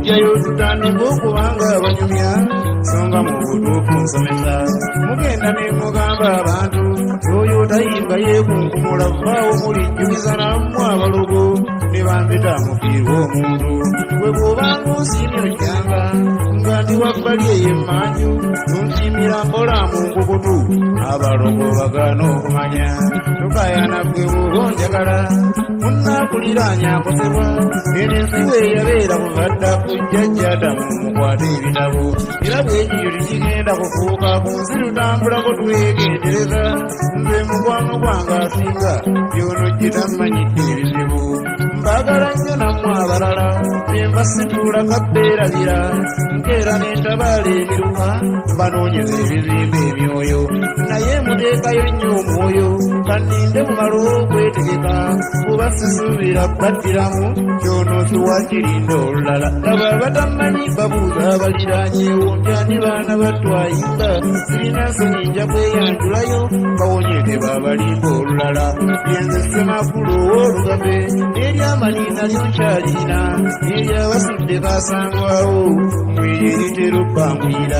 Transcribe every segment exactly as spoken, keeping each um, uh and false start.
tujjayo tutandika okubanga abanyumya songa mu butuufu nsomesa mugenda ne mugamba abantu oyo tayimba yeekunkumula vaawo mulijjukiza nammwe abalogo ne banzita mufiirwa omuntu bwe bw'obanga osiimye ojjanga nga ndi wabbali ey'emmanju nonsiimira mpola mu nkukutu abalogo bagaana okumanya tokayana ggwe bw'oba onjagala munnaakuliraanya akosebwa eno ensi weeyabeera kuvadda ku jjajjatamu mukwate ebitabo era bwekityo tikigenda kufuuka ku nsi tutambulako twegendereza nze mukwano gwange asinga byono gye tammanyidde ebizibu mbaagala nnyo nammwe abalala embasituula kabbeerabira nkeera n'entabaala emiruka mbanoonyeza ebizimba emyoyo naye muteekayo nnyo omwoyo kanninde mumala okwetegeka kuba sisuubira baddiramu kyono siwakirinda olulala laba batamanyi babuuza abaliraanyeewo ndyani baana batwayimba sirina nsonyi nja kweyanjulayo bawonyeke babalimba olulala yenze semakulu ow'olugabe n'eryamanina lyonkyalina n'eryabasudde kasangwawo mweri eritera obbanguyira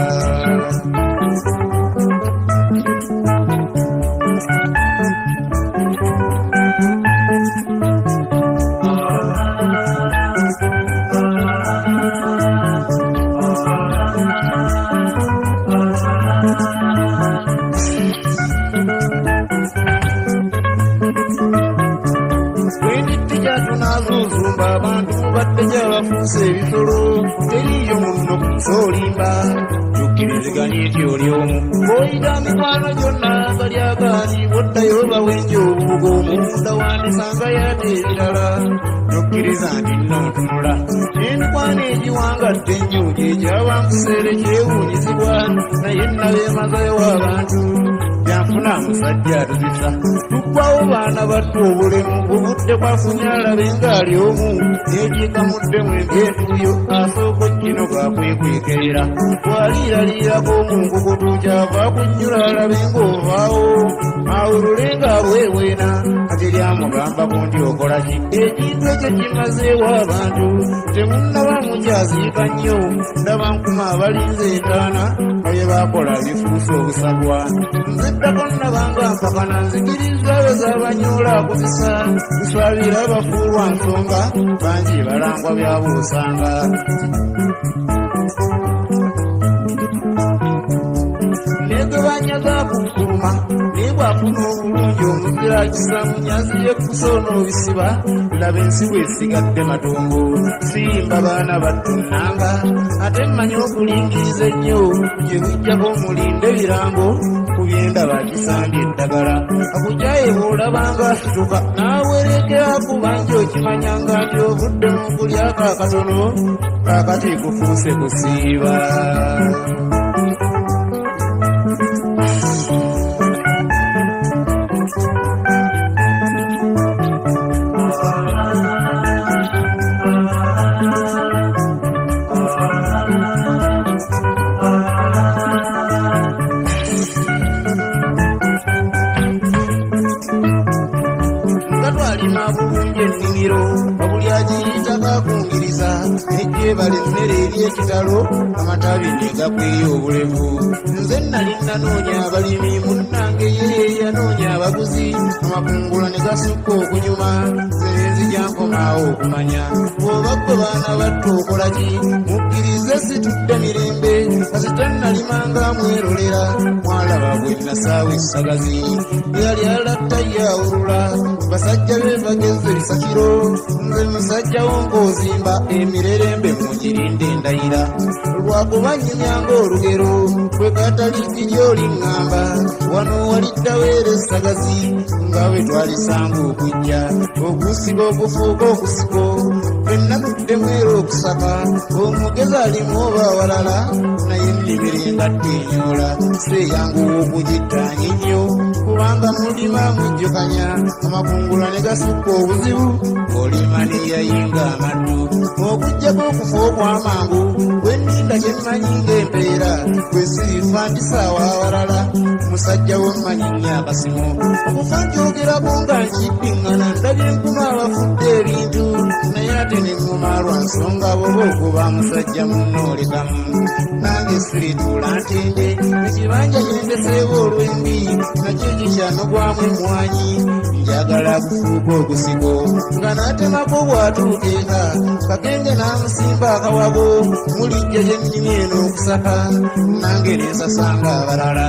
abantu batteja bafuuse ebisolo teriyo munno kusolimba tukkiriziganya eti oli omu bw'oyita mikwano gyonna gali agaani bwoddayo bawenja obubuga omunda wandisanga yate ebirala nokkiriza nti nontunula n'emikwano egiwangadde ennyo gyegyaba nkuseere kyewuunyizibwa naye nabeemazayo abantu byanfuna musajja atuzisa tuggwawo baana battu obulemu obudde kwafunye alabe ng'ali omu n'ekiikamuddemu eby'entuuyo asooka kino gakwekwekerera bw'aliiraliirako mu nkukutu kyava kunnyula alabe ng'ovaawo awulule ng'abweweena ate lyamugambako nti okola ki ekintu ekyo kimazeewo abantu temunnaba mukyaziika nnyo ndaba nkuma abalinze entaana baye baakola bifuusa obusabwa nziddako nnabanga mpakana nzikiriza be z'abanyoola akubisa nswabira abafuulwa nsonga bangi balangwa byabuusanga negebanyaga kunkuluma naye bwafuna obulungi omuzira kisamunyazi yekusoona obisiba laba ensi bwesigadde matongo siyimba baana battunnanga ate mmanyi okulingiriza ennyo gye bujjako omulinde ebirango ku byenda bakisambye eddagala akujjaye bw'olabanga asituka n'awerekera ku bangi okimanyanga nti ovudde mu kulyako akatono kaakati kufuuse kusiiba bali emmere ery'ekitalo amatabi ne gakweya obulevu nze nali nanoonya abalimi munnange ye yanoonya abaguzi amakungula ne gasukka okunyuma senzi gyankomaawo okumanya oba gwe baana battu okola ki mukkirize situdde mirembe kasitanalimanga mwerolera mwalaba bwe nasaawa essagazi yali alatta yawulula basajja be bageze bisakiro nze musajja wo ng'ozimba emirerembe mugirinde endayira lwakuba nnyumyanga olugero bwe kataligi ly'oliŋŋamba wano waliddaweera essagazi nga bwe twalisanga okujja okusiba okufuuka okusiko fenna tuddemwera okusaka omugezi alimu oba awalala naye ennimiro engatte enyoola seeyanguwa okugittaanya ennyo kubanga mulima mujjukanya amakungula ne gasukka obuzibu olima ne yayinga amaddu okujjako okufa okw'amangu bwenninda kyemmanyi ng'empeera bwe sirifa ndisaawa awalala musajja wemmanyi nnyo akasimu okufa njogerako nga nkiddiŋŋana ndabye enkuma abafudde ebintu naye ate ate ne mumalwa nsonga bwoba okuba musajja munoolekamu nange sirituula ntende ekibanja kyendeseewo olw'embi nakyo kikyanogwamu emmwanyi njagala kufuuka ogusigo nga n'atemako bw'atuukeeka kakenge n'amusimba akawago mulijja gye nnimi eno okusaka nange ne nsasanga abalala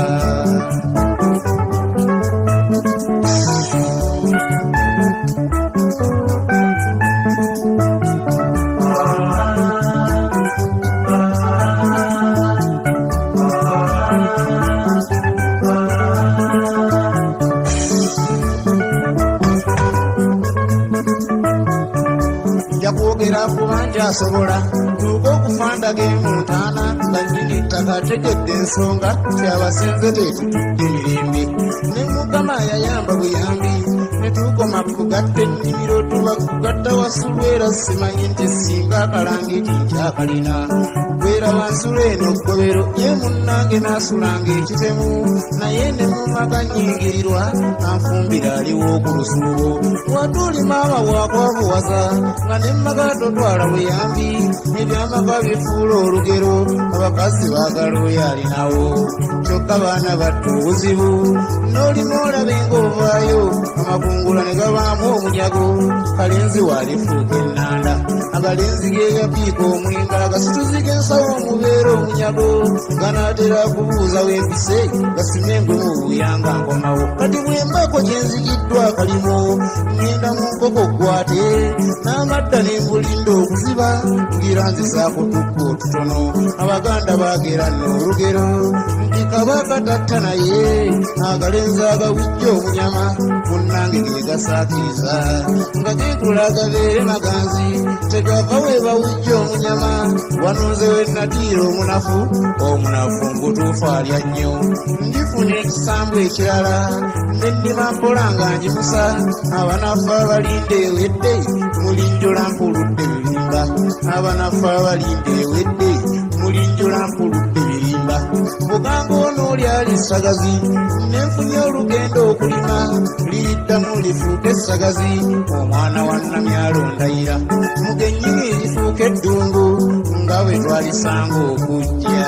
njakwogera kubanja asobola tuuka okufandage mu ntaana nga nnyini ttaka ategedde ensonga kyabasenze tetutudde emirembe ne mukama yayamba buyambi ne tukoma kugatta ennimiro tuba kugatta wasulwera simanyi nti singa akalangiti nkyakalina gwera wansula eno ggobero ye munnange n'asulanga ekitemu naye ne mumaka nnyingirirwa anfumbira aliwo ku lusuubo watuuli maama bwakwabuwaza nga ne mmaka totwala buyambi ebyamaka bifuula olugero abakazi baagala oyo alinawo kyokka baana batta obuzibu n'olima olabe ng'ovaayo amakungula ne gabaamu omunyago kalenzi waalifuuka ennanda agalenzi geeyapiika omwinga agasituziga ensawo omubeera omunyago ganaatera kubuuza w'empise gasimengwe mu buyanga nkomawo kati bwembako gyenzigiddwa kalimo ngenda mu nkoko gwate n'amadda n'embulinda okuziba ngira nzisaako tukka otutono abaganda baagera n'olugero nti kabaka tatta naye agalenzi agawujja omunyama munnange ge gasaakiriza nga geekula agabeere maganzi tegava we bawujja omunyama wanunze we natiira omunafu omunafu mbutuufu alya nnyo ndifuna ekisambu ekirala nennima mpola nga njimusa abanafu abalinda ewedde mulinjola mpuludde birimba abanafu abalinda ewedde mulinjola mpuludde birimba buganga ono oli ali ssagazi nenfunye olugendo okulima liyiddamu lifuuka essagazi omwana wa nnamyalo ndayira mugennyini lifuuka eddungu nga bwe twalisanga okujja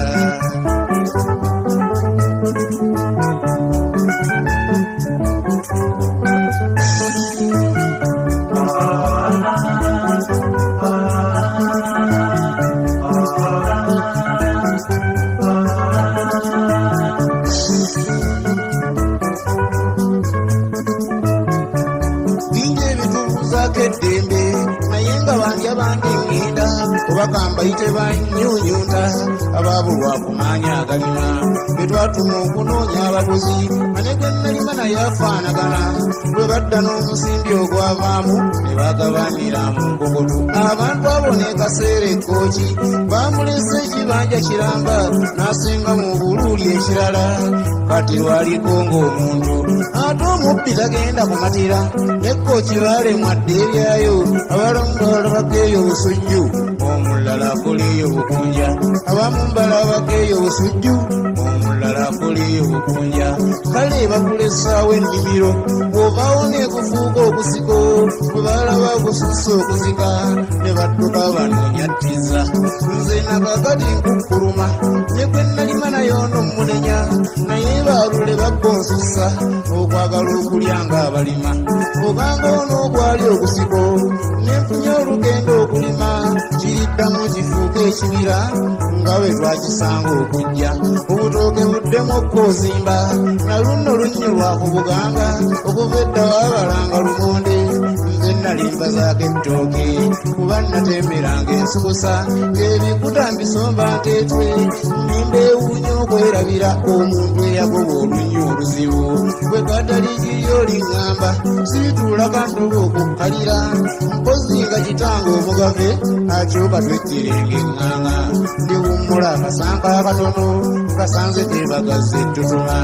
eddembe naye nga bangi abange ngenda obagamba yite banyunyunta ababulwa kumaanya agalima bwe twatuma okunoonya abaguzi ane gwe nalima naye afaanagana bwe badda n'omusimbi ogwavaamu ne bagabanira mu nkokoto abantu abo n'ekaseera ekkooki bamulese ekibanja kiramba n'asenga mu buluuli ekirala kati lwaliko ng'omuntu ate omubbi tagenda kumatira nekkooki baalemwadde eryayo abalamu balabakeeyo obusujju omulala akoleeyo obukunja abamu mbalabakeeyo obusujju omulala akoleeyo obukunja kale bakulesaawo ennimiro bw'ovaawo neekufuuka okusiko bwe balaba gususa okuzika ne badduka banoonyattiza nze nakakati nkukkuluma ne gwe nalima nayo n'omunenya naye baalule babba onsusa okwagala okulya ng'abalima obanga ono ogwali okusiko nenfunye olugendo okulima kiriddamu kifuuka ekibira nga bwe twakisanga okujja obutooke buddemu okkozimba naluno lunyulwa ku buganga okuva edda waabalanga lumonde nze nalimba zaako ettooke kuba natemberanga ensukusa ng'ebikuta mbisomba nteetwe nnimba ewuunya okwerabira omuntu eyagoba olunnya oluzibu bwe kataliikiri oliŋŋamba siituula kantoba okukkalira mpozi nga kitanga omugave akyuka twekkirenga eŋŋaŋa ndiwummula akasanka akatono kasanze tebagazza ettutuma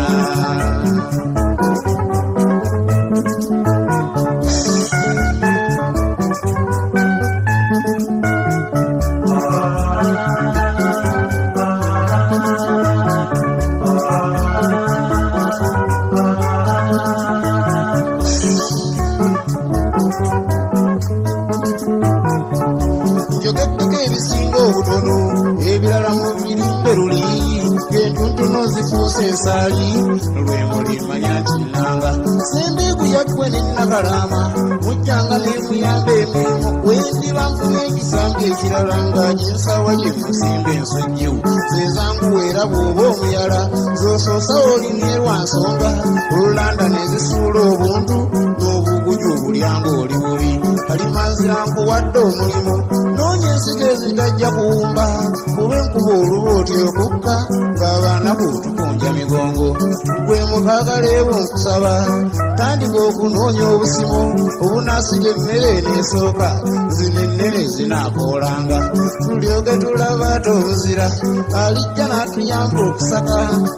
zifuuse ensaali lwemuli manya nti nnanga sembeegu yaggwe nennakalama mujjanga nemuyamba emirimu wendiba nfuna ekisambi ekirala nga kinsawa gyemusimba ensujju zezanguweera bw'oba omuyala zosoosa olimye lwa nsonga olulanda nezisuula obuntu n'obuguju obulyanga oli bubi kalimanzira nkuwadde omulimu noonya ensigo ezitajja kuwumba kuba enkuba oluba otyokukka ng'abaana bw'otukunja migongo gwe mukagaleewo nkusaba tandika okunoonya obusimu obunaasiga emmere eneesooka zino ennene zinaakoolanga tulyoke tulaba ate obuzira alijja n'atuyamba okusaka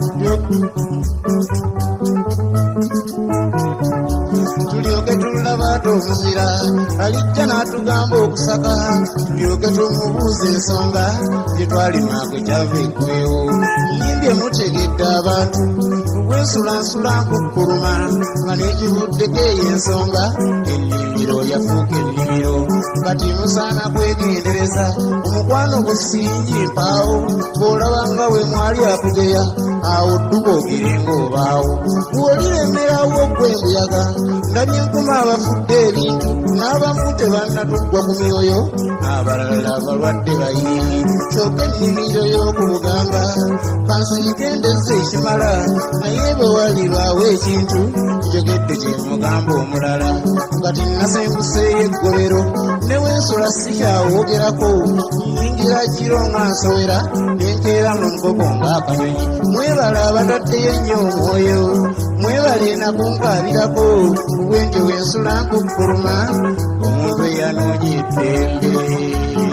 tulyoke tulaba ate obuzira alijja n'atugamba okusaka tulyoke tumubuuza ensonga gye twalimaako kyava ekkubeewo yimbye mutegedde abantu bwensulansula nkukkuluma nga n'ekivuddeko eyo ensonga ennimiro yafuuka ennimiro kati musaana kwegendereza omukwano gusingi mpaawo bw'olaba nga we mwali akugeya awo dduka ogirenga obaawo bw'oliremerawo gwe mbuyaga ndabye nkuma abafudde ebintu n'abamu tebannatuggwa ku myoyo abalala abalwadde bayiyi kyokka ennimiro y'oku bugamba kansiikendezza ekimala naye bwe walibaawo ekintu njogedde kye mugamba omulala kati nasenguseeyo eggobero ne wensula sikyawoogerako nyingira kiro nga nsowera nenkeera mu nkoko ng'akanyonyi mwebala abataddeyo ennyo omwoyo mwebale nakunkaabirako bwentyo wensula nkukkuluma omuntu eyanoonya eddembe.